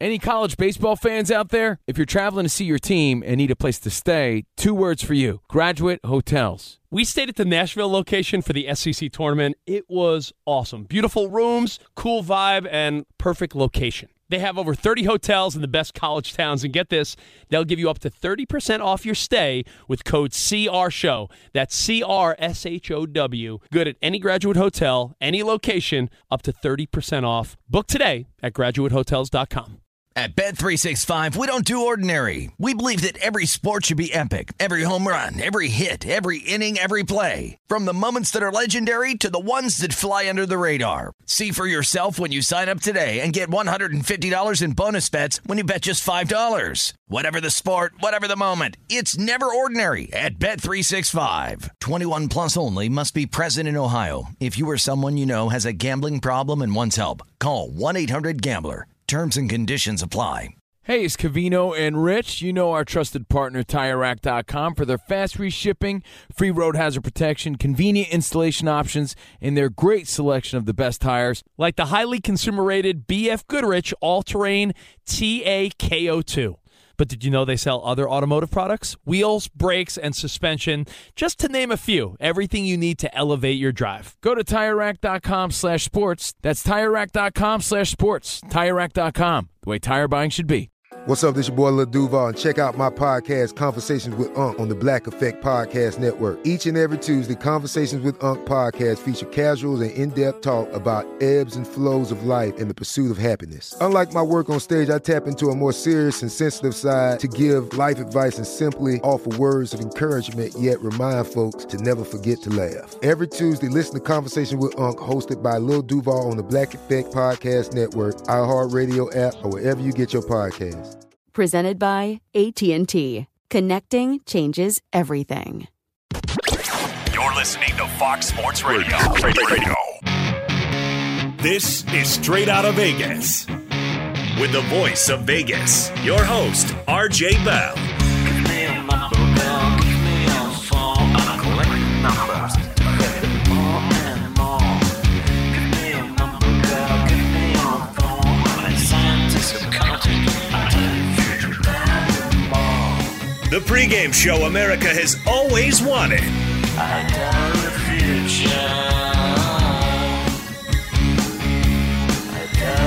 Any college baseball fans out there? If you're traveling to see your team and need a place to stay, 2 words for you: Graduate Hotels. We stayed at the Nashville location for the SEC tournament. It was awesome. Beautiful rooms, cool vibe, and perfect location. They have over 30 hotels in the best college towns, and get this, they'll give you up to 30% off your stay with code CRSHOW. That's CRSHOW. Good at any Graduate Hotel, any location, up to 30% off. Book today at graduatehotels.com. At Bet365, we don't do ordinary. We believe that every sport should be epic. Every home run, every hit, every inning, every play. From the moments that are legendary to the ones that fly under the radar. See for yourself when you sign up today and get $150 in bonus bets when you bet just $5. Whatever the sport, whatever the moment, it's never ordinary at Bet365. 21 plus only. Must be present in Ohio. If you or someone you know has a gambling problem and wants help, call 1-800-GAMBLER. Terms and conditions apply. Hey, it's Covino and Rich. You know our trusted partner, TireRack.com, for their fast free shipping, free road hazard protection, convenient installation options, and their great selection of the best tires. Like the highly consumer-rated BF Goodrich All-Terrain TAKO2. But did you know they sell other automotive products? Wheels, brakes, and suspension, just to name a few. Everything you need to elevate your drive. Go to TireRack.com/sports. That's TireRack.com/sports. TireRack.com, the way tire buying should be. What's up, this your boy Lil Duval, and check out my podcast, Conversations with Unc, on the Black Effect Podcast Network. Each and every Tuesday, Conversations with Unc podcast feature casuals and in-depth talk about ebbs and flows of life and the pursuit of happiness. Unlike my work on stage, I tap into a more serious and sensitive side to give life advice and simply offer words of encouragement, yet remind folks to never forget to laugh. Every Tuesday, listen to Conversations with Unc, hosted by Lil Duval on the Black Effect Podcast Network, iHeartRadio app, or wherever you get your podcasts. Presented by AT&T. Connecting changes everything. You're listening to Fox Sports Radio. This is Straight Out of Vegas. With the voice of Vegas, your host, RJ Bell. Give me a number, girl. Give me a phone. I'm collecting numbers. More and more. Give me a number, girl. Give me a phone. I'm a scientist of counting. The pregame show America has always wanted. I tell the future. I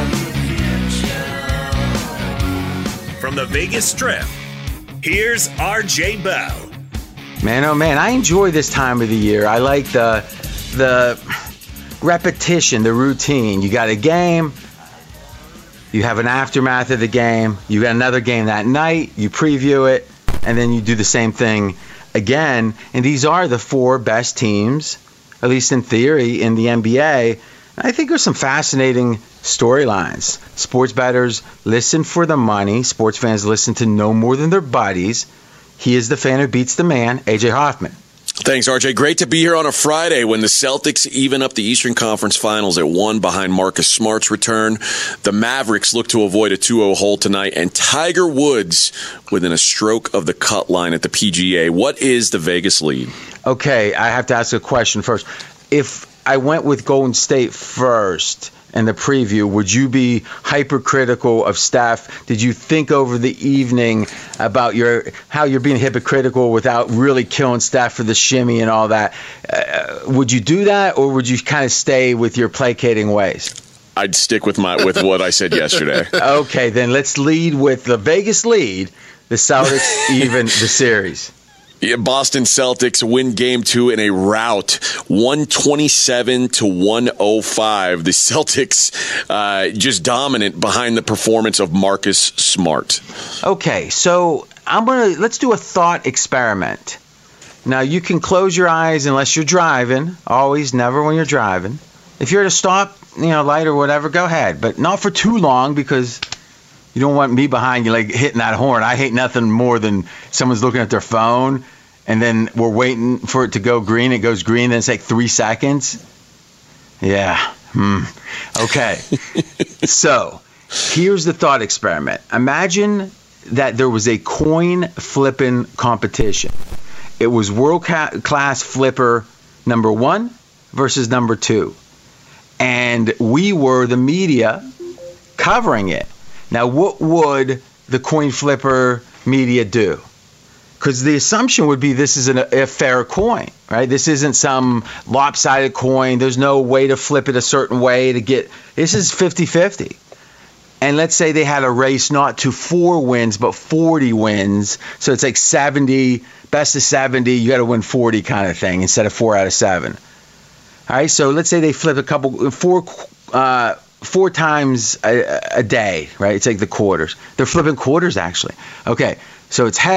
tell the future. From the Vegas Strip, here's RJ Bell. Man, oh man, I enjoy this time of the year. I like the repetition, the routine. You got a game, you have an aftermath of the game, you got another game that night, you preview it, and then you do the same thing again. And these are the 4 best teams, at least in theory, in the NBA. I think there's some fascinating storylines. Sports bettors listen for the money. Sports fans listen to no more than their buddies. He is the fan who beats the man, AJ Hoffman. Thanks, RJ. Great to be here on a Friday when the Celtics even up the Eastern Conference Finals at 1 behind Marcus Smart's return. The Mavericks look to avoid a 2-0 hole tonight, and Tiger Woods within a stroke of the cut line at the PGA. What is the Vegas lead? Okay, I have to ask a question first. If I went with Golden State first in the preview, would you be hypercritical of Steph? Did you think over the evening about how you're being hypocritical without really killing Steph for the shimmy and all that? Would you do that, or would you kind of stay with your placating ways? I'd stick with what I said yesterday. Okay, then let's lead with the Vegas lead. The Celtics even the series. Yeah, Boston Celtics win Game 2 in a rout, 127-105. The Celtics just dominant behind the performance of Marcus Smart. Okay, so let's do a thought experiment. Now, you can close your eyes unless you're driving. Always, never when you're driving. If you're at a stop, light or whatever, go ahead. But not for too long, because you don't want me behind you like hitting that horn. I hate nothing more than someone's looking at their phone and then we're waiting for it to go green. It goes green, then it's like 3 seconds. Yeah. Okay. So here's the thought experiment. Imagine that there was a coin flipping competition. It was world-class flipper number 1 versus number 2. And we were the media covering it. Now, what would the coin flipper media do? Because the assumption would be this is a fair coin, right? This isn't some lopsided coin. There's no way to flip it a certain way to get. This is 50-50. And let's say they had a race not to 4 wins, but 40 wins. So it's like 70, best of 70, you got to win 40 kind of thing instead of 4 out of 7. All right, so let's say they flip four times a day, right? It's like the quarters. They're flipping quarters, actually. Okay, so it's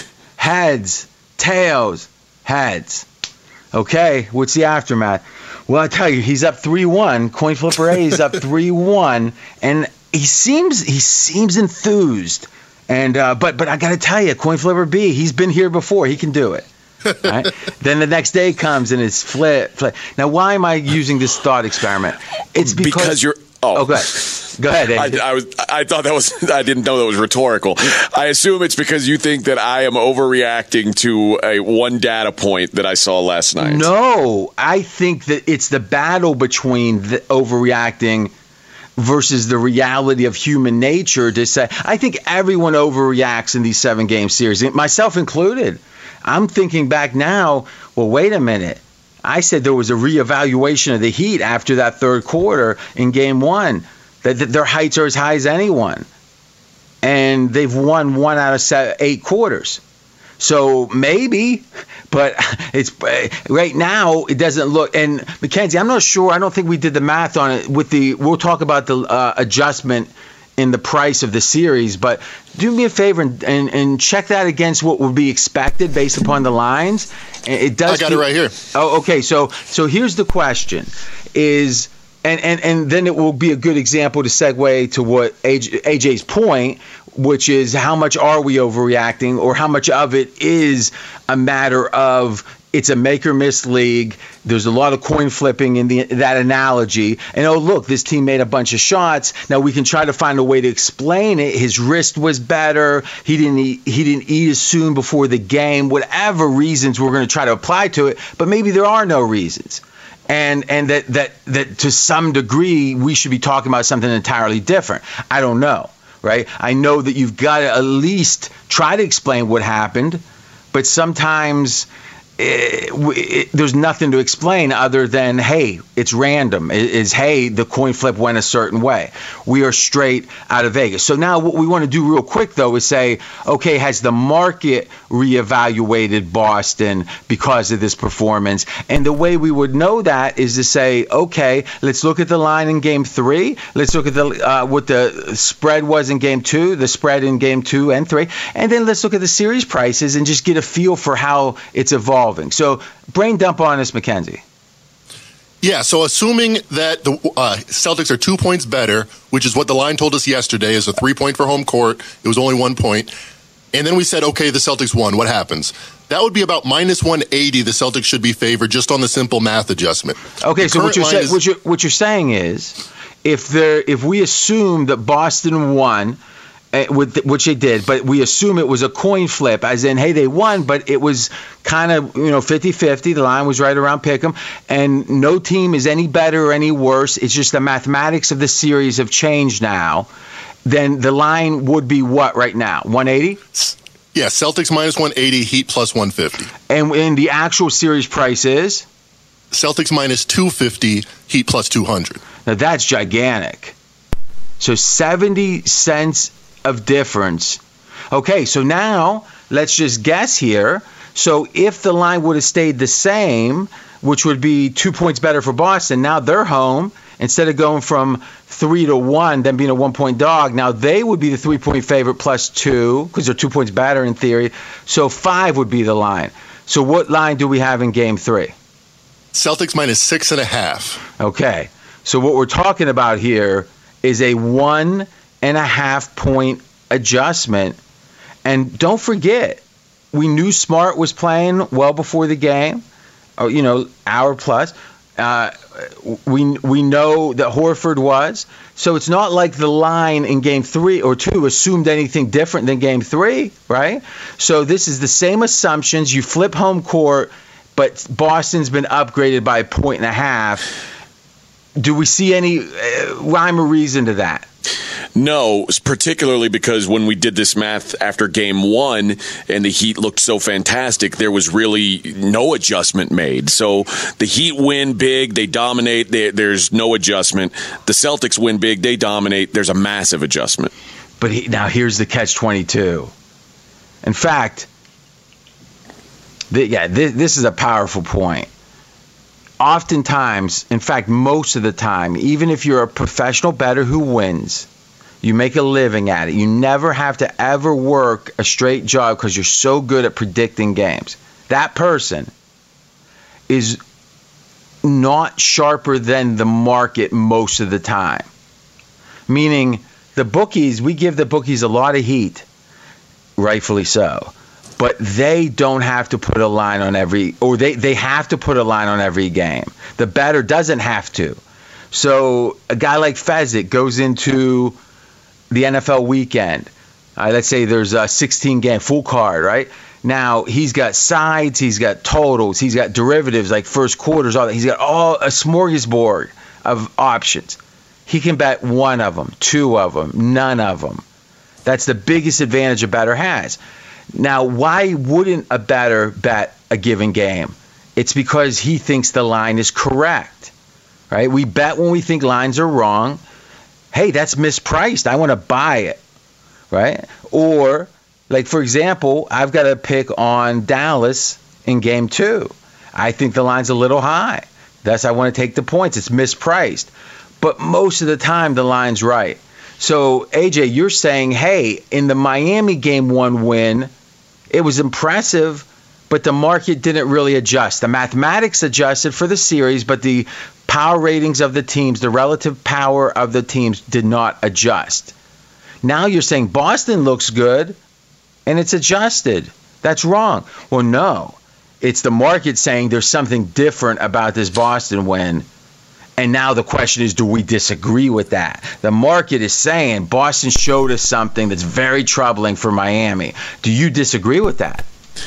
heads, tails, heads. Okay, what's the aftermath? Well, I tell you, he's up 3-1. Coin flipper A is up 3-1, and he seems enthused. And but I got to tell you, coin flipper B, he's been here before. He can do it. Right? Then the next day comes and it's flip. Now, why am I using this thought experiment? It's because you're. Oh, go ahead. Dave. I thought that was. I didn't know that was rhetorical. I assume it's because you think that I am overreacting to one data point that I saw last night. No, I think that it's the battle between the overreacting versus the reality of human nature to say. I think everyone overreacts in these 7-game series, myself included. I'm thinking back now. Well, wait a minute. I said there was a reevaluation of the Heat after that third quarter in Game 1, that their heights are as high as anyone. And they've won 1 out of 8 quarters. So maybe, but it's right now it doesn't look. And Mackenzie, I'm not sure. I don't think we did the math on it. We'll talk about the adjustment in the price of the series, but do me a favor and check that against what would be expected based upon the lines. It does. I got it right here. Oh, okay. So here's the question: is and then it will be a good example to segue to what AJ's point, which is how much are we overreacting, or how much of it is a matter of it's a make or miss league. There's a lot of coin flipping in that analogy. And oh, look, this team made a bunch of shots. Now we can try to find a way to explain it. His wrist was better. He didn't eat as soon before the game. Whatever reasons we're going to try to apply to it, but maybe there are no reasons. And that to some degree we should be talking about something entirely different. I don't know, right? I know that you've got to at least try to explain what happened, but sometimes there's nothing to explain other than, hey, it's random. Hey, the coin flip went a certain way. We are straight out of Vegas. So now what we want to do real quick, though, is say, okay, has the market reevaluated Boston because of this performance? And the way we would know that is to say, okay, let's look at the line in Game 3. Let's look at what the spread was in Game 2, the spread in Game 2 and 3. And then let's look at the series prices and just get a feel for how it's evolving. So brain dump on us, Mackenzie. Yeah, so assuming that the Celtics are 2 points better, which is what the line told us yesterday, is a 3-point for home court. It was only 1 point. And then we said, okay, the Celtics won. What happens? That would be about minus 180. The Celtics should be favored just on the simple math adjustment. Okay, so what you're saying is if we assume that Boston won, which they did, but we assume it was a coin flip, as in, hey, they won, but it was kind of 50-50. The line was right around pick'em, and no team is any better or any worse. It's just the mathematics of the series have changed now. Then the line would be what right now? 180? Yeah, Celtics minus 180, Heat plus 150. And the actual series price is? Celtics minus 250, Heat plus 200. Now that's gigantic. So 70 cents of difference. Okay, so now let's just guess here. So if the line would have stayed the same, which would be 2 points better for Boston, now they're home. Instead of going from 3-1, then being a 1-point dog, now they would be the 3-point favorite plus 2, because they're 2 points better in theory. So 5 would be the line. So what line do we have in Game 3? Celtics minus 6.5. Okay, so what we're talking about here is a 1.5 point adjustment. And don't forget, we knew Smart was playing well before the game, hour plus. We know that Horford was. So it's not like the line in Game 3 or 2 assumed anything different than Game 3, right? So this is the same assumptions. You flip home court, but Boston's been upgraded by 1.5 points. Do we see any rhyme or reason to that? No, particularly because when we did this math after game one and the Heat looked so fantastic, there was really no adjustment made. So the Heat win big, they dominate, there's no adjustment. The Celtics win big, they dominate, there's a massive adjustment. But now here's the catch-22. In fact, this is a powerful point. Oftentimes, in fact, most of the time, even if you're a professional bettor who wins, you make a living at it. You never have to ever work a straight job because you're so good at predicting games. That person is not sharper than the market most of the time. Meaning, the bookies, we give the bookies a lot of heat, rightfully so. But they don't have to put a line on every, or they have to put a line on every game. The bettor doesn't have to. So a guy like Fezzik goes into the NFL weekend. Let's say there's a 16-game full card, right? Now, he's got sides, he's got totals, he's got derivatives like first quarters, all that. He's got all a smorgasbord of options. He can bet one of them, two of them, none of them. That's the biggest advantage a bettor has. Now, why wouldn't a bettor bet a given game? It's because he thinks the line is correct, right? We bet when we think lines are wrong. Hey, that's mispriced. I want to buy it, right? Or, like, for example, I've got a pick on Dallas in game 2. I think the line's a little high. Thus, I want to take the points. It's mispriced. But most of the time, the line's right. So, AJ, you're saying, hey, in the Miami game 1 win, it was impressive, but the market didn't really adjust. The mathematics adjusted for the series, but the power ratings of the teams, the relative power of the teams did not adjust. Now you're saying Boston looks good, and it's adjusted. That's wrong. Well, no. It's the market saying there's something different about this Boston win. And now the question is, do we disagree with that? The market is saying Boston showed us something that's very troubling for Miami. Do you disagree with that?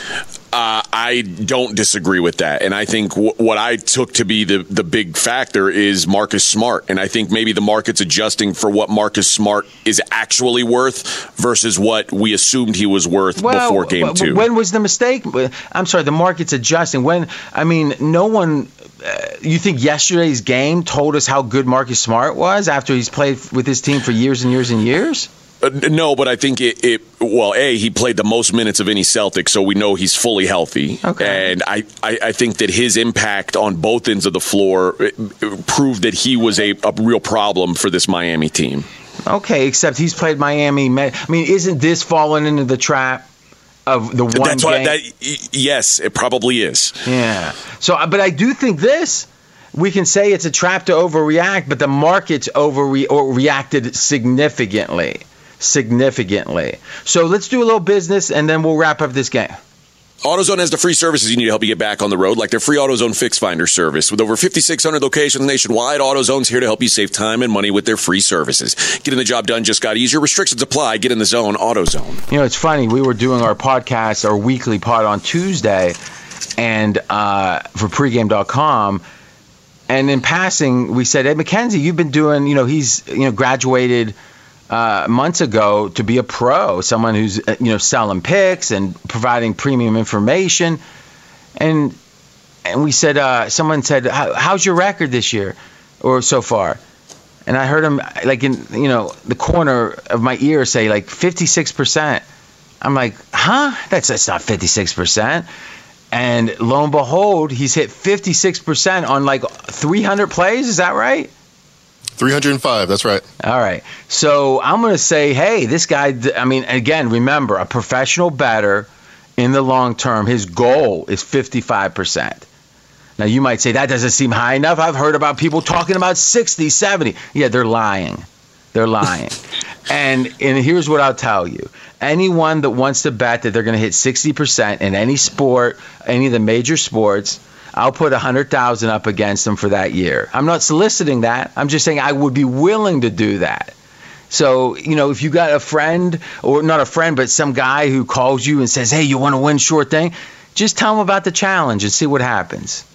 I don't disagree with that. And I think what I took to be the big factor is Marcus Smart. And I think maybe the market's adjusting for what Marcus Smart is actually worth versus what we assumed he was worth before game 2. When was the mistake? I'm sorry, the market's adjusting. No one... you think yesterday's game told us how good Marcus Smart was after he's played with his team for years and years and years? No, but I think he played the most minutes of any Celtic, so we know he's fully healthy. Okay. And I think that his impact on both ends of the floor proved that he was a real problem for this Miami team. Okay, except he's played Miami. I mean, isn't this falling into the trap of the one game? Yes, it probably is. Yeah. So, but I do think this. We can say it's a trap to overreact, but the market's reacted significantly. So let's do a little business, and then we'll wrap up this game. AutoZone has the free services you need to help you get back on the road, like their free AutoZone Fix Finder service. With over 5,600 locations nationwide, AutoZone's here to help you save time and money with their free services. Getting the job done just got easier. Restrictions apply. Get in the zone. AutoZone. You know, it's funny. We were doing our podcast, our weekly pod on Tuesday, and for pregame.com. And in passing, we said, hey, Mackenzie, you've been doing, he's, graduated months ago to be a pro, someone who's, selling picks and providing premium information. And we said, someone said, how's your record this year or so far? And I heard him like in, the corner of my ear say like 56%. I'm like, huh? That's not 56%. And lo and behold, he's hit 56% on like 300 plays. Is that right? 305. That's right. All right. So I'm going to say, hey, this guy, again, remember, a professional bettor in the long term, his goal is 55%. Now, you might say that doesn't seem high enough. I've heard about people talking about 60, 70. Yeah, they're lying. And here's what I'll tell you. Anyone that wants to bet that they're going to hit 60% in any sport, any of the major sports, I'll put 100,000 up against them for that year. I'm not soliciting that. I'm just saying I would be willing to do that. So, if you got a friend, or not a friend, but some guy who calls you and says, hey, you want to win short thing? Just tell them about the challenge and see what happens.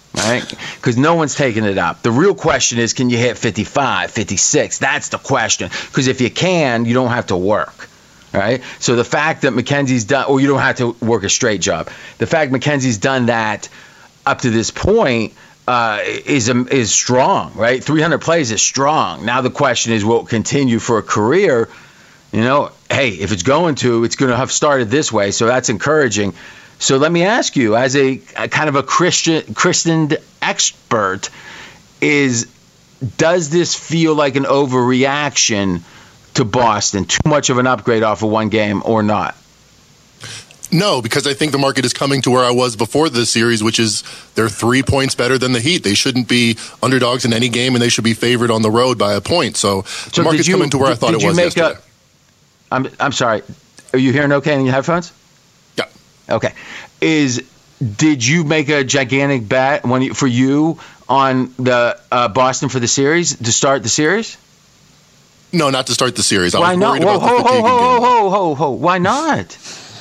right? Because no one's taking it up. The real question is, can you hit 55, 56? That's the question. Because if you can, you don't have to work, right? So the fact that McKenzie's done, or you don't have to work a straight job. The fact McKenzie's done that up to this point is strong, right? 300 plays is strong. Now the question is, will it continue for a career? You know, hey, if it's going to have started this way, so that's encouraging. So let me ask you, as a kind of a Christian expert, does this feel like an overreaction to Boston? Too much of an upgrade off of one game or not? No, because I think the market is coming to where I was before this series, which is they're 3 points better than the Heat. They shouldn't be underdogs in any game, and they should be favored on the road by a point. So the market's coming to where I thought it was yesterday. I'm sorry. Are you hearing okay in your headphones? Yeah. Okay. Did you make a gigantic bet for you on the Boston for the series, to start the series? No, not to start the series. Why not? Whoa. Why not?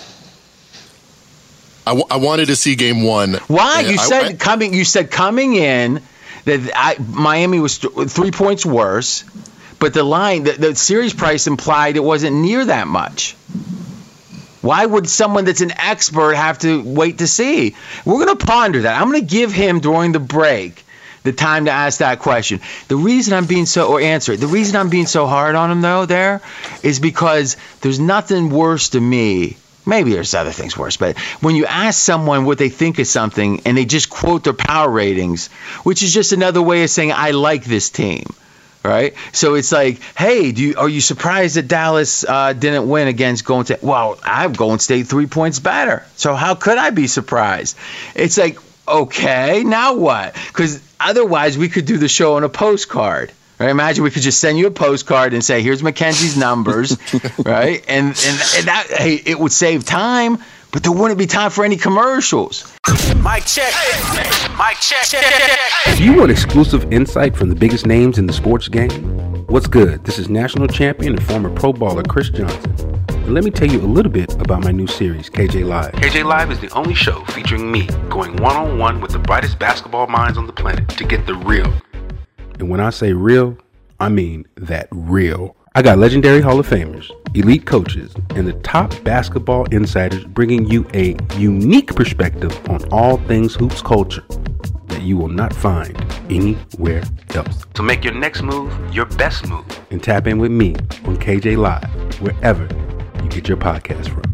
I wanted to see game one. Why? You said coming in that Miami was 3 points worse, but the line, the series price implied it wasn't near that much. Why would someone that's an expert have to wait to see? We're going to ponder that. I'm going to give him during the break the time to ask that question. The reason I'm being so hard on him though is because there's nothing worse to me. Maybe there's other things worse, but when you ask someone what they think of something and they just quote their power ratings, which is just another way of saying I like this team, right? So it's like, hey, are you surprised that Dallas didn't win against Golden State? Well, I have Golden State 3 points better, so how could I be surprised? It's like, okay, now what? Because otherwise we could do the show on a postcard. Right? Imagine we could just send you a postcard and say, "Here's Mackenzie's numbers," right? And that, hey, it would save time, but there wouldn't be time for any commercials. Mic check. Mic check. Do you want exclusive insight from the biggest names in the sports game? What's good? This is national champion and former Pro Bowler Chris Johnson. And let me tell you a little bit about my new series, KJ Live. KJ Live is the only show featuring me going one-on-one with the brightest basketball minds on the planet to get the real. And when I say real, I mean that real. I got legendary Hall of Famers, elite coaches, and the top basketball insiders bringing you a unique perspective on all things hoops culture that you will not find anywhere else. So make your next move your best move and tap in with me on KJ Live, wherever you get your podcast from.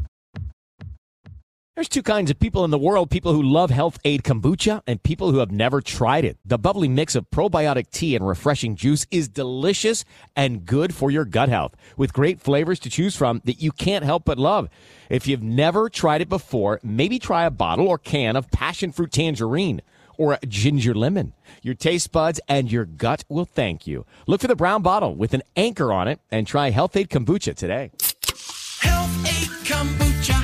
There's two kinds of people in the world, people who love Health Aid Kombucha and people who have never tried it. The bubbly mix of probiotic tea and refreshing juice is delicious and good for your gut health, with great flavors to choose from that you can't help but love. If you've never tried it before, maybe try a bottle or can of passion fruit tangerine or a ginger lemon. Your taste buds and your gut will thank you. Look for the brown bottle with an anchor on it and try Health Aid Kombucha today. Health Aid Kombucha.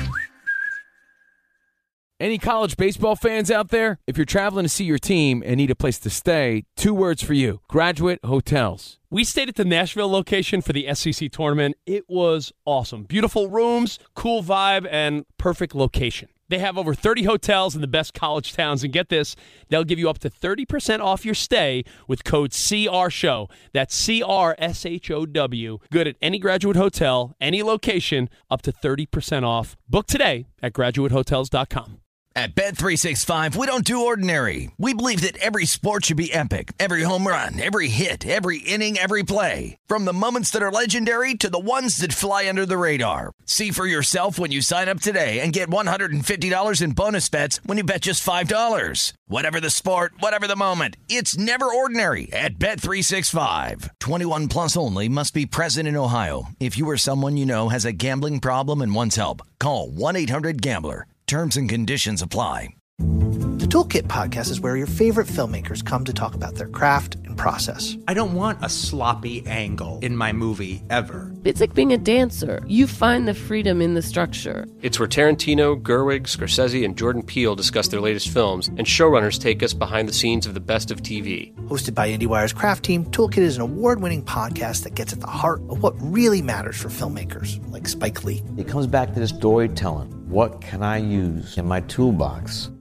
Any college baseball fans out there? If you're traveling to see your team and need a place to stay, 2 words for you: Graduate Hotels. We stayed at the Nashville location for the SEC tournament. It was awesome. Beautiful rooms, cool vibe, and perfect location. They have over 30 hotels in the best college towns, and get this, they'll give you up to 30% off your stay with code CRSHOW. That's CRSHOW. Good at any Graduate Hotel, any location, up to 30% off. Book today at graduatehotels.com. At Bet365, we don't do ordinary. We believe that every sport should be epic. Every home run, every hit, every inning, every play. From the moments that are legendary to the ones that fly under the radar. See for yourself when you sign up today and get $150 in bonus bets when you bet just $5. Whatever the sport, whatever the moment, it's never ordinary at Bet365. 21 plus only. Must be present in Ohio. If you or someone you know has a gambling problem and wants help, call 1-800-GAMBLER. Terms and conditions apply. The Toolkit podcast is where your favorite filmmakers come to talk about their craft and process. I don't want a sloppy angle in my movie ever. It's like being a dancer. You find the freedom in the structure. It's where Tarantino, Gerwig, Scorsese, and Jordan Peele discuss their latest films, and showrunners take us behind the scenes of the best of TV. Hosted by IndieWire's craft team, Toolkit is an award-winning podcast that gets at the heart of what really matters for filmmakers, like Spike Lee. It comes back to the storytelling. What can I use in my toolbox